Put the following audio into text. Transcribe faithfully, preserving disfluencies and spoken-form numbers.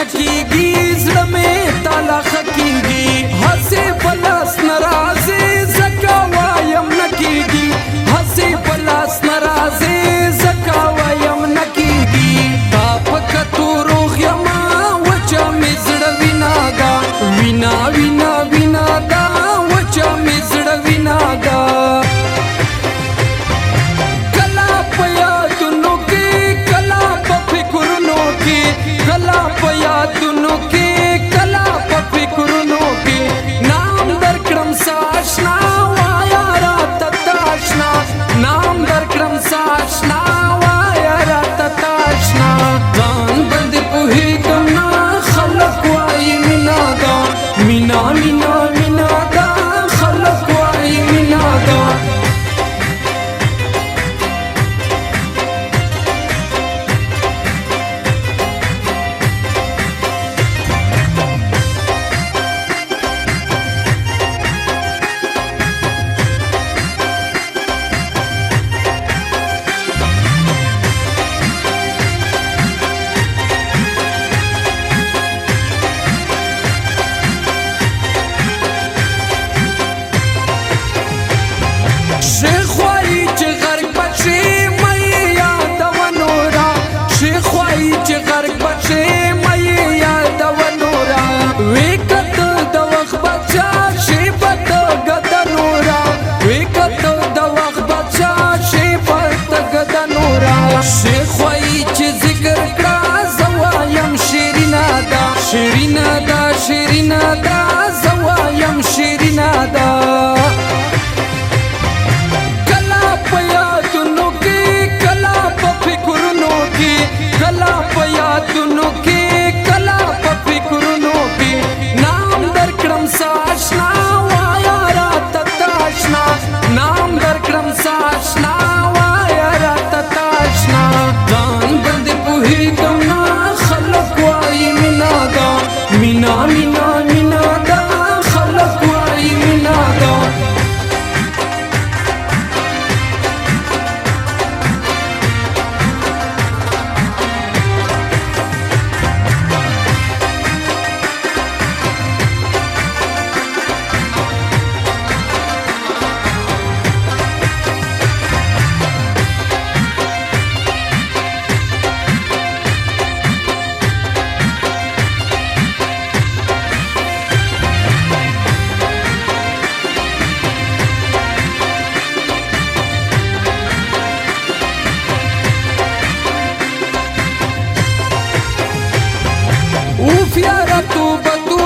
کیږي زړه مې تالا خکیږي هسې بلاس ناراضه زکا وایم نکیږي هسې بلاس ناراضه زکا وایم نکیږي تا پکتو روغ یما وچا مې زړه وینا دا وینا وینا وینا دا وچا مې زړه وینا دا کلا په یادونو کې کلا په فکرونو کې کلا په یادونو کې کلا په فکرونو کې نام درکړم ساشنا وایا رات تاشنا نام درکړم ساشنا وایا رات تاشنا ځان باندې پوهېږم نه خلک وایي مینا دا مینا مینا مینا دا خلک وایي مینا دا شیخ وایی چې غرق بچي مې یادو نورا شیخ وایی چې غرق بچي مې یادو نورا وکت د وخت بچا شي پت غد نورا وکت د وخت بچا شي پت غد نورا شیخ وایی چې ذکر کړه زوایم شیرینا دا شیرینا دا شیرینا دا زوایم شیرینا دا کلا په یادونو کې کلا په فکرونو کې نام درکړم ساشنا وایا رات تاشنا نام درکړم ساشنا وایا رات تاشنا ځان باندې پوهېږم نه خلک وایي مینا دا مینا مینا مینا دا خلک وایي مینا دا اوف یارا توبه توبه